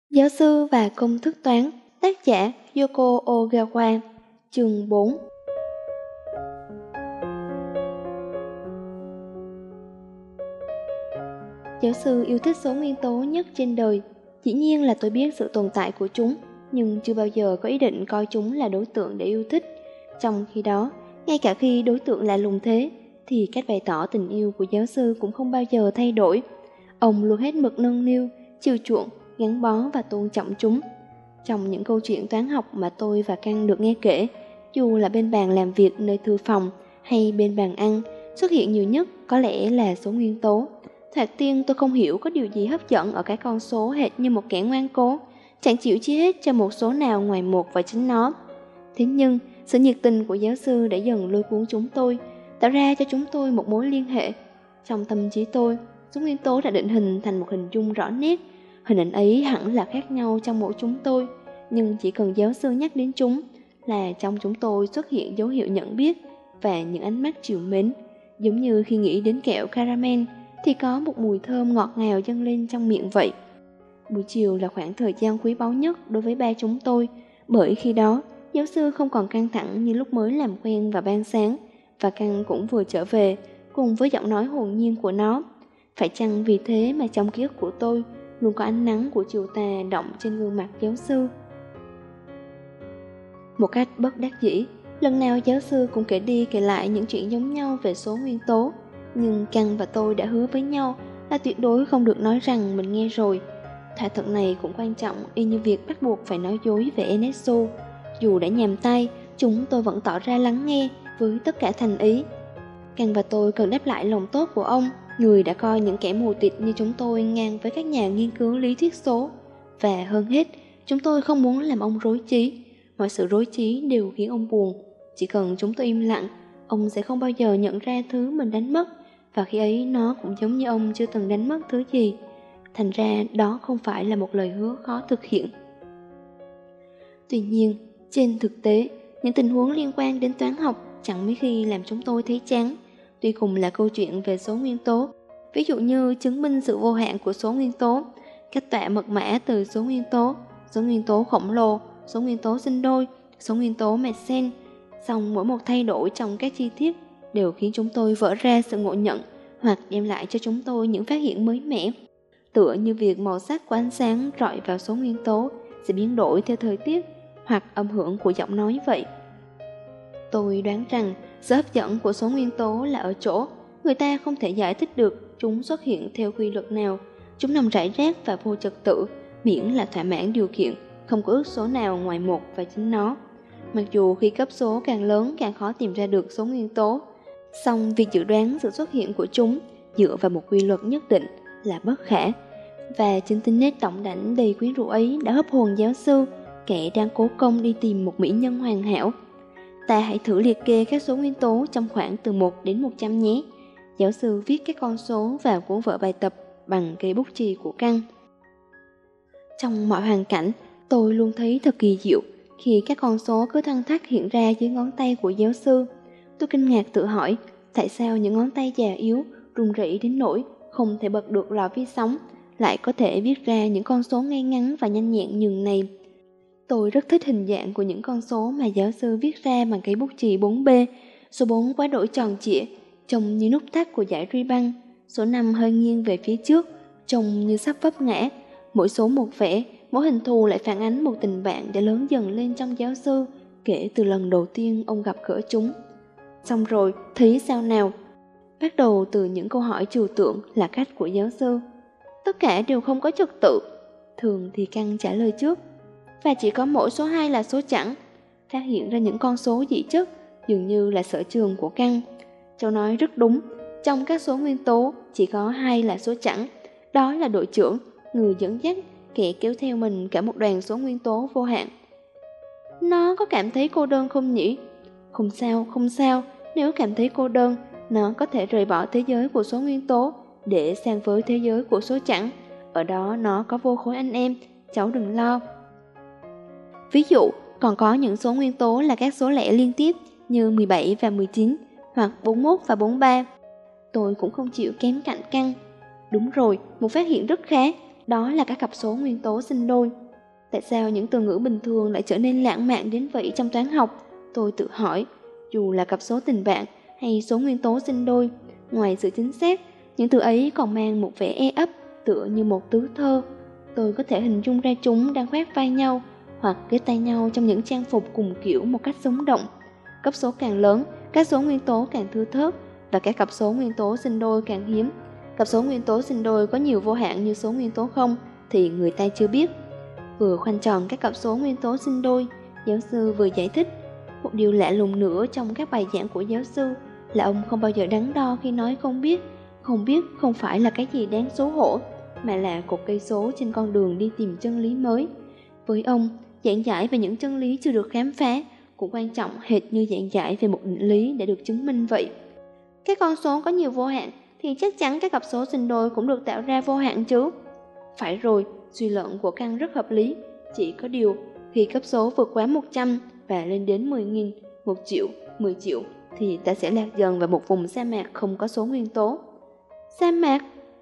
Giáo sư và công thức toán, tác giả Yoko Ogawa, chương 4. Giáo sư yêu thích số nguyên tố nhất trên đời. Dĩ nhiên là tôi biết sự tồn tại của chúng, nhưng chưa bao giờ có ý định coi chúng là đối tượng để yêu thích. Trong khi đó, ngay cả khi đối tượng là lùng thế, thì cách bày tỏ tình yêu của giáo sư cũng không bao giờ thay đổi. Ông luôn hết mực nâng niu, chiều chuộng, gắn bó và tôn trọng chúng. Trong những câu chuyện toán học mà tôi và Căng được nghe kể, dù là bên bàn làm việc nơi thư phòng hay bên bàn ăn, xuất hiện nhiều nhất có lẽ là số nguyên tố. Thoạt tiên tôi không hiểu có điều gì hấp dẫn ở cái con số hệt như một kẻ ngoan cố, chẳng chịu chia hết cho một số nào ngoài một và chính nó. Thế nhưng, sự nhiệt tình của giáo sư đã dần lôi cuốn chúng tôi, tạo ra cho chúng tôi một mối liên hệ. Trong tâm trí tôi, số nguyên tố đã định hình thành một hình dung rõ nét. Hình ảnh ấy hẳn là khác nhau trong mỗi chúng tôi, nhưng chỉ cần giáo sư nhắc đến chúng là trong chúng tôi xuất hiện dấu hiệu nhận biết và những ánh mắt trìu mến. Giống như khi nghĩ đến kẹo caramel thì có một mùi thơm ngọt ngào dâng lên trong miệng vậy. Buổi chiều là khoảng thời gian quý báu nhất đối với ba chúng tôi, bởi khi đó giáo sư không còn căng thẳng như lúc mới làm quen vào ban sáng, và Căng cũng vừa trở về cùng với giọng nói hồn nhiên của nó. Phải chăng vì thế mà trong ký ức của tôi luôn có ánh nắng của chiều tà động trên gương mặt giáo sư? Một cách bất đắc dĩ, lần nào giáo sư cũng kể đi kể lại những chuyện giống nhau về số nguyên tố, nhưng Căng và tôi đã hứa với nhau là tuyệt đối không được nói rằng mình nghe rồi. Thỏa thuận này cũng quan trọng y như việc bắt buộc phải nói dối về Ernesto. Dù đã nhàm tay, chúng tôi vẫn tỏ ra lắng nghe với tất cả thành ý. Căng và tôi cần đáp lại lòng tốt của ông, người đã coi những kẻ mù tịt như chúng tôi ngang với các nhà nghiên cứu lý thuyết số. Và hơn hết, chúng tôi không muốn làm ông rối trí. Mọi sự rối trí đều khiến ông buồn. Chỉ cần chúng tôi im lặng, ông sẽ không bao giờ nhận ra thứ mình đánh mất, và khi ấy nó cũng giống như ông chưa từng đánh mất thứ gì. Thành ra đó không phải là một lời hứa khó thực hiện. Tuy nhiên, trên thực tế, những tình huống liên quan đến toán học chẳng mấy khi làm chúng tôi thấy chán. Tuy cùng là câu chuyện về số nguyên tố, ví dụ như chứng minh sự vô hạn của số nguyên tố, cách tọa mật mã từ số nguyên tố khổng lồ, số nguyên tố sinh đôi, số nguyên tố Mersenne, song mỗi một thay đổi trong các chi tiết đều khiến chúng tôi vỡ ra sự ngộ nhận hoặc đem lại cho chúng tôi những phát hiện mới mẻ. Tựa như việc màu sắc của ánh sáng rọi vào số nguyên tố sẽ biến đổi theo thời tiết hoặc âm hưởng của giọng nói vậy. Tôi đoán rằng sự hấp dẫn của số nguyên tố là ở chỗ người ta không thể giải thích được chúng xuất hiện theo quy luật nào. Chúng nằm rải rác và vô trật tự, miễn là thỏa mãn điều kiện, không có ước số nào ngoài một và chính nó. Mặc dù khi cấp số càng lớn càng khó tìm ra được số nguyên tố, song việc dự đoán sự xuất hiện của chúng dựa vào một quy luật nhất định là bất khả. Và chính tính nét tổng đảnh đầy quyến rũ ấy đã hấp hồn giáo sư, kẻ đang cố công đi tìm một mỹ nhân hoàn hảo. Ta hãy thử liệt kê các số nguyên tố trong khoảng từ 1 đến 100 nhé. Giáo sư viết các con số vào cuốn vở bài tập bằng cây bút chì của Căng. Trong mọi hoàn cảnh, tôi luôn thấy thật kỳ diệu khi các con số cứ thăng thắt hiện ra dưới ngón tay của giáo sư. Tôi kinh ngạc tự hỏi, tại sao những ngón tay già yếu, run rẩy đến nỗi không thể bật được lò vi sóng, lại có thể viết ra những con số ngay ngắn và nhanh nhẹn nhường này. Tôi rất thích hình dạng của những con số mà giáo sư viết ra bằng cây bút chì 4B. Số 4 quá đổi tròn trịa, trông như nút thắt của dải ruy băng. Số 5 hơi nghiêng về phía trước, trông như sắp vấp ngã. Mỗi số một vẻ, mỗi hình thù lại phản ánh một tình bạn đã lớn dần lên trong giáo sư kể từ lần đầu tiên ông gặp gỡ chúng. Xong rồi, thấy sao nào? Bắt đầu từ những câu hỏi trừu tượng là cách của giáo sư. Tất cả đều không có trật tự. Thường thì Căng trả lời trước. Và chỉ có mỗi số 2 là số chẵn. Phát hiện ra những con số dị chất dường như là sở trường của Căng. Cháu nói rất đúng, trong các số nguyên tố chỉ có 2 là số chẵn. Đó là đội trưởng, người dẫn dắt, kẻ kéo theo mình cả một đoàn số nguyên tố vô hạn. Nó có cảm thấy cô đơn không nhỉ? Không sao, nếu cảm thấy cô đơn, nó có thể rời bỏ thế giới của số nguyên tố để sang với thế giới của số chẵn. Ở đó nó có vô khối anh em, cháu đừng lo. Ví dụ, còn có những số nguyên tố là các số lẻ liên tiếp như 17 và 19, hoặc 41 và 43. Tôi cũng không chịu kém cạnh Căng. Đúng rồi, một phát hiện rất khá. đó là các cặp số nguyên tố sinh đôi. Tại sao những từ ngữ bình thường lại trở nên lãng mạn đến vậy trong toán học? Tôi tự hỏi, dù là cặp số tình bạn hay số nguyên tố sinh đôi, ngoài sự chính xác, những từ ấy còn mang một vẻ e ấp, tựa như một tứ thơ. Tôi có thể hình dung ra chúng đang khoác vai nhau, hoặc ghé tay nhau trong những trang phục cùng kiểu một cách sống động. Cấp số càng lớn, các số nguyên tố càng thưa thớt, và các cặp số nguyên tố sinh đôi càng hiếm. Cặp số nguyên tố sinh đôi có nhiều vô hạn như số nguyên tố không thì người ta chưa biết. Vừa khoanh tròn các cặp số nguyên tố sinh đôi, giáo sư vừa giải thích. Một điều lạ lùng nữa trong các bài giảng của giáo sư là ông không bao giờ đắn đo khi nói không biết. Không biết không phải là cái gì đáng xấu hổ, mà là cột cây số trên con đường đi tìm chân lý mới. Với ông, giảng giải về những chân lý chưa được khám phá cũng quan trọng hệt như giảng giải về một định lý đã được chứng minh vậy. Các con số có nhiều vô hạn thì chắc chắn các cặp số sinh đôi cũng được tạo ra vô hạn chứ. Phải rồi, suy luận của Căn rất hợp lý. Chỉ có điều, khi cấp số vượt quá 100 và lên đến 10.000, 1 triệu, 10 triệu thì ta sẽ lạc dần vào một vùng sa mạc không có số nguyên tố. Sa mạc?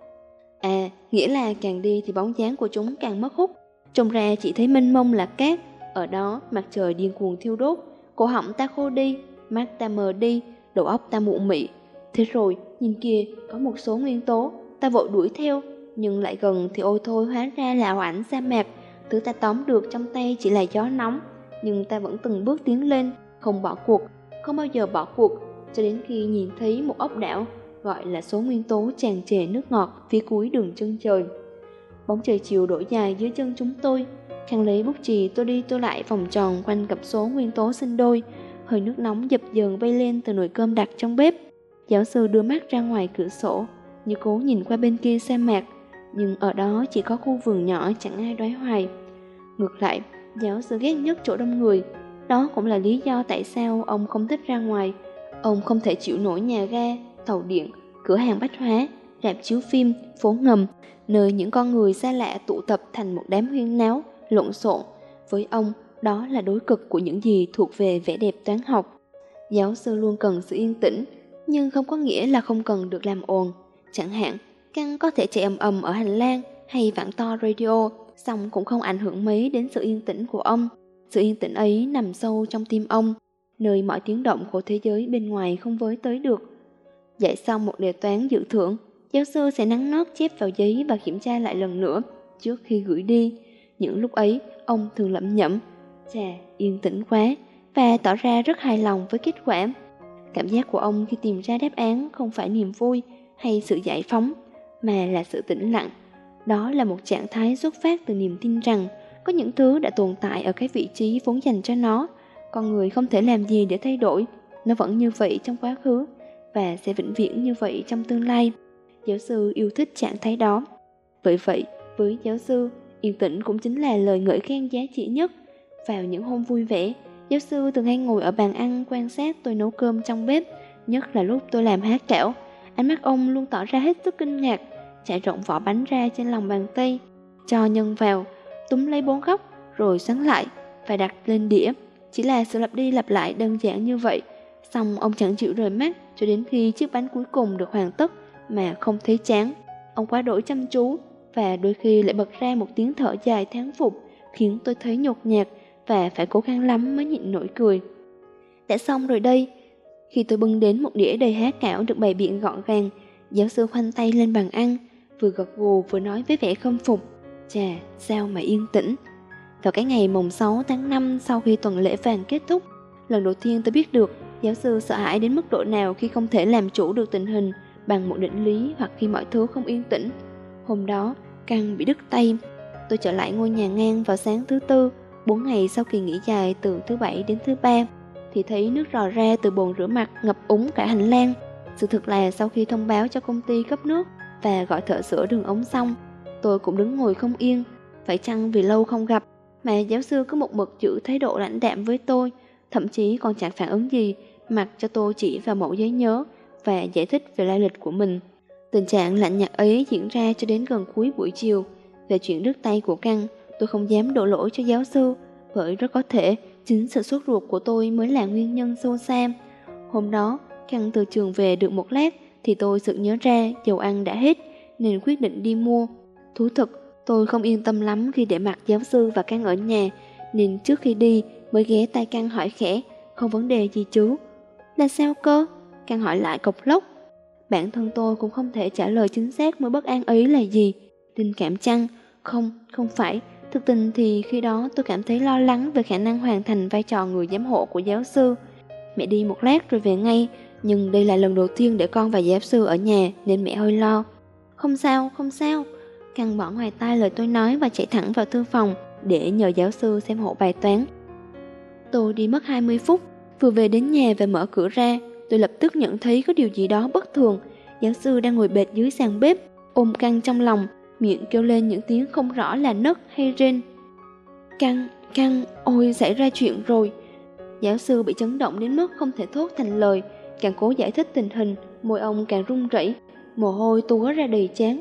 À, nghĩa là càng đi thì bóng dáng của chúng càng mất hút. Trông ra chỉ thấy mênh mông là cát. Ở đó mặt trời điên cuồng thiêu đốt, cổ họng ta khô đi, mắt ta mờ đi, đầu óc ta mụ mị. Thế rồi, nhìn kìa, có một số nguyên tố, ta vội đuổi theo, nhưng lại gần thì ôi thôi hóa ra là ảo ảnh sa mạc. Thứ ta tóm được trong tay chỉ là gió nóng, nhưng ta vẫn từng bước tiến lên, không bỏ cuộc, không bao giờ bỏ cuộc, cho đến khi nhìn thấy một ốc đảo, gọi là số nguyên tố tràn trề nước ngọt phía cuối đường chân trời. Bóng trời chiều đổ dài dưới chân chúng tôi. Khăn lấy bút chì tôi đi tôi lại vòng tròn quanh cặp số nguyên tố sinh đôi. Hơi nước nóng dập dờn bay lên từ nồi cơm đặt trong bếp. Giáo sư đưa mắt ra ngoài cửa sổ, như cố nhìn qua bên kia sa mạc, nhưng ở đó chỉ có khu vườn nhỏ chẳng ai đoái hoài. Ngược lại, giáo sư ghét nhất chỗ đông người. Đó cũng là lý do tại sao ông không thích ra ngoài. Ông không thể chịu nổi nhà ga, tàu điện, cửa hàng bách hóa, rạp chiếu phim, phố ngầm, nơi những con người xa lạ tụ tập thành một đám huyên náo, lộn xộn. Với ông, đó là đối cực của những gì thuộc về vẻ đẹp toán học. Giáo sư luôn cần sự yên tĩnh, nhưng không có nghĩa là không cần được làm ồn. Chẳng hạn, Căn có thể chạy ầm ầm ở hành lang hay vặn to radio, song cũng không ảnh hưởng mấy đến sự yên tĩnh của ông. Sự yên tĩnh ấy nằm sâu trong tim ông, nơi mọi tiếng động của thế giới bên ngoài không với tới được. Dạy xong một đề toán dự thưởng, giáo sư sẽ nắn nót chép vào giấy và kiểm tra lại lần nữa trước khi gửi đi. Những lúc ấy, ông thường lẩm nhẩm, chà, yên tĩnh quá, và tỏ ra rất hài lòng với kết quả. Cảm giác của ông khi tìm ra đáp án không phải niềm vui hay sự giải phóng, mà là sự tĩnh lặng. Đó là một trạng thái xuất phát từ niềm tin rằng có những thứ đã tồn tại ở cái vị trí vốn dành cho nó. Con người không thể làm gì để thay đổi, nó vẫn như vậy trong quá khứ và sẽ vĩnh viễn như vậy trong tương lai. Giáo sư yêu thích trạng thái đó. Bởi vậy, với giáo sư, yên tĩnh cũng chính là lời ngợi khen giá trị nhất. Vào những hôm vui vẻ, giáo sư thường hay ngồi ở bàn ăn quan sát tôi nấu cơm trong bếp, nhất là lúc tôi làm há cảo. Ánh mắt ông luôn tỏ ra hết sức kinh ngạc, trải rộng vỏ bánh ra trên lòng bàn tay, cho nhân vào, túm lấy 4 góc, rồi xoắn lại và đặt lên đĩa. Chỉ là sự lặp đi lặp lại đơn giản như vậy. Xong ông chẳng chịu rời mắt cho đến khi chiếc bánh cuối cùng được hoàn tất mà không thấy chán. Ông quá đổi chăm chú và đôi khi lại bật ra một tiếng thở dài thán phục, khiến tôi thấy nhột nhạt và phải cố gắng lắm mới nhịn nổi cười. Đã xong rồi đây. Khi tôi bưng đến một đĩa đầy há cảo được bày biện gọn gàng, giáo sư khoanh tay lên bàn ăn, vừa gật gù vừa nói với vẻ khâm phục, chà, sao mà yên tĩnh. Vào cái ngày mùng 6 tháng 5 sau khi tuần lễ vàng kết thúc, lần đầu tiên tôi biết được giáo sư sợ hãi đến mức độ nào khi không thể làm chủ được tình hình bằng một định lý hoặc khi mọi thứ không yên tĩnh. Hôm đó, Căn bị đứt tay. Tôi trở lại ngôi nhà ngang vào sáng thứ Tư, 4 ngày sau kỳ nghỉ dài từ thứ Bảy đến thứ Ba, thì thấy nước rò ra từ bồn rửa mặt ngập úng cả hành lang. Sự thật là sau khi thông báo cho công ty cấp nước và gọi thợ sửa đường ống xong, tôi cũng đứng ngồi không yên. Phải chăng vì lâu không gặp mà giáo sư cứ một mực giữ thái độ lãnh đạm với tôi, thậm chí còn chẳng phản ứng gì, mặc cho tôi chỉ vào mẫu giấy nhớ và giải thích về lai lịch của mình. Tình trạng lạnh nhạt ấy diễn ra cho đến gần cuối buổi chiều. Về chuyện đứt tay của Căn, tôi không dám đổ lỗi cho giáo sư, bởi rất có thể chính sự sốt ruột của tôi mới là nguyên nhân sâu xa. Hôm đó, Căn từ trường về được một lát thì tôi sực nhớ ra dầu ăn đã hết, nên quyết định đi mua. Thú thực, Tôi không yên tâm lắm khi để mặc giáo sư và Căng ở nhà, nên trước khi đi mới ghé tai Căng hỏi khẽ, không vấn đề gì chứ? Là sao cơ? Căng hỏi lại cộc lốc. Bản thân tôi cũng không thể trả lời chính xác nỗi bất an ấy là gì. Tình cảm chăng? Không, không phải. Thực tình thì khi đó tôi cảm thấy lo lắng về khả năng hoàn thành vai trò người giám hộ của giáo sư. Mẹ đi một lát rồi về ngay, nhưng đây là lần đầu tiên để con và giáo sư ở nhà nên mẹ hơi lo. Không sao, không sao. Căng bỏ ngoài tai lời tôi nói và chạy thẳng vào thư phòng để nhờ giáo sư xem hộ bài toán. Tôi đi mất 20 phút, vừa về đến nhà và mở cửa ra, tôi lập tức nhận thấy có điều gì đó bất thường. Giáo sư đang ngồi bệt dưới sàn bếp, ôm Căng trong lòng, miệng kêu lên những tiếng không rõ là nấc hay rên. Căng, ôi xảy ra chuyện rồi. Giáo sư bị chấn động đến mức không thể thốt thành lời, càng cố giải thích tình hình, môi ông càng run rẩy, mồ hôi túa ra đầy trán.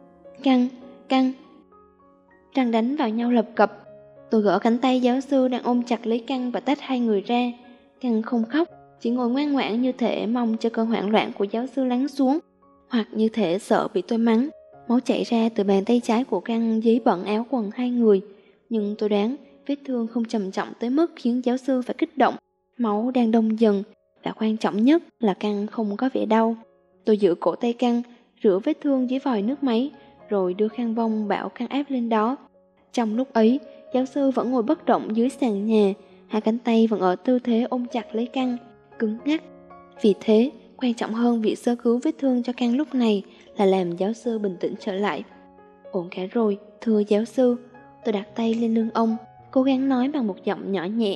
Căng. Răng đánh vào nhau lập cập. Tôi gỡ cánh tay giáo sư đang ôm chặt lấy Căng và tách hai người ra. Căng không khóc, chỉ ngồi ngoan ngoãn như thể mong cho cơn hoảng loạn của giáo sư lắng xuống, hoặc như thể sợ bị tôi mắng. Máu chảy ra từ bàn tay trái của Căng dí bẩn áo quần hai người. Nhưng tôi đoán vết thương không trầm trọng tới mức khiến giáo sư phải kích động. Máu đang đông dần, và quan trọng nhất là Căng không có vẻ đau. Tôi giữ cổ tay Căng, rửa vết thương dưới vòi nước máy, rồi đưa khăn bông bảo Căng áp lên đó. Trong lúc ấy, giáo sư vẫn ngồi bất động dưới sàn nhà, hai cánh tay vẫn ở tư thế ôm chặt lấy Căng, cứng ngắc. Vì thế, quan trọng hơn việc sơ cứu vết thương cho Căng lúc này là làm giáo sư bình tĩnh trở lại. Ổn cả rồi, thưa giáo sư. Tôi đặt tay lên lưng ông, cố gắng nói bằng một giọng nhỏ nhẹ.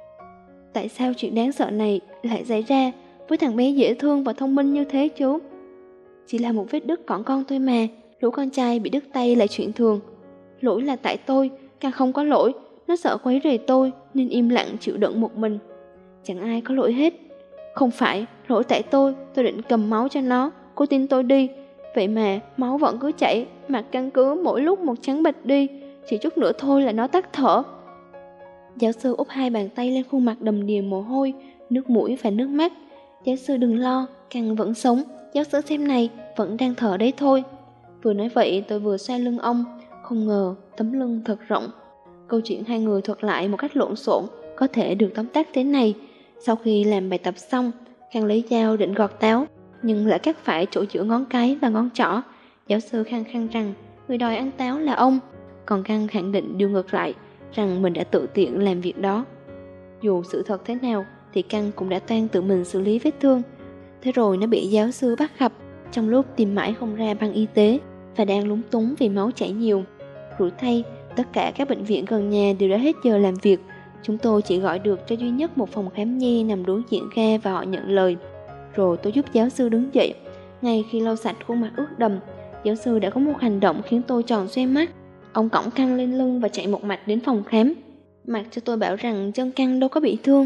Tại sao chuyện đáng sợ này lại xảy ra với thằng bé dễ thương và thông minh như thế chú? Chỉ là một vết đứt cỏn con thôi mà, lũ con trai bị đứt tay là chuyện thường. Lỗi là tại tôi, Căng không có lỗi, nó sợ quấy rầy tôi nên im lặng chịu đựng một mình. Chẳng ai có lỗi hết. Không phải, lỗi tại tôi định cầm máu cho nó, cô tin tôi đi. Vậy mà máu vẫn cứ chảy, mặt Căng cứ mỗi lúc một trắng bệch đi, chỉ chút nữa thôi là nó tắt thở. Giáo sư úp hai bàn tay lên khuôn mặt đầm đìa mồ hôi, nước mũi và nước mắt. Giáo sư đừng lo, Căng vẫn sống, giáo sư xem này, vẫn đang thở đấy thôi. Vừa nói vậy tôi vừa xoay lưng ông, không ngờ tấm lưng thật rộng. Câu chuyện hai người thuật lại một cách lộn xộn có thể được tóm tắt thế này. Sau khi làm bài tập xong, Căng lấy dao định gọt táo, nhưng lại cắt phải chỗ giữa ngón cái và ngón trỏ. Giáo sư khăng khăng rằng người đòi ăn táo là ông, còn Căng khẳng định điều ngược lại, rằng mình đã tự tiện làm việc đó. Dù sự thật thế nào thì Căng cũng đã toan tự mình xử lý vết thương. Thế rồi nó bị giáo sư bắt gặp trong lúc tìm mãi không ra băng y tế và đang lúng túng vì máu chảy nhiều. Rủi thay, tất cả các bệnh viện gần nhà đều đã hết giờ làm việc. Chúng tôi chỉ gọi được cho duy nhất một phòng khám nhi nằm đối diện ga và họ nhận lời. Rồi tôi giúp giáo sư đứng dậy. Ngay khi lau sạch khuôn mặt ướt đầm, giáo sư đã có một hành động khiến tôi tròn xoe mắt. Ông cõng Căng lên lưng và chạy một mạch đến phòng khám, mặc cho tôi bảo rằng chân Căng đâu có bị thương.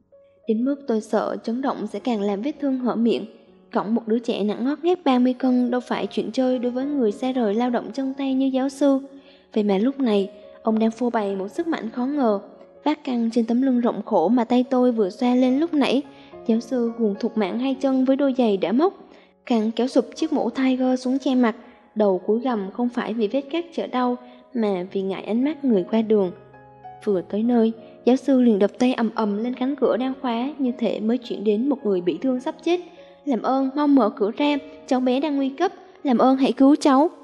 Đến mức tôi sợ chấn động sẽ càng làm vết thương hở miệng. Cõng một đứa trẻ nặng ngót nghét 30 cân đâu phải chuyện chơi đối với người xa rời lao động chân tay như giáo sư. Vậy mà lúc này, ông đang phô bày một sức mạnh khó ngờ. Vác Căng trên tấm lưng rộng khổ mà tay tôi vừa xoa lên lúc nãy, giáo sư guồng thụt mạng hai chân với đôi giày đã mốc. Căng kéo sụp chiếc mũ Tiger xuống che mặt, đầu cúi gằm không phải vì vết cắt trở đau, mà vì ngại ánh mắt người qua đường. Vừa tới nơi, giáo sư liền đập tay ầm ầm lên cánh cửa đang khóa, như thể mới chuyển đến một người bị thương sắp chết. Làm ơn mau mở cửa ra, cháu bé đang nguy cấp, làm ơn hãy cứu cháu.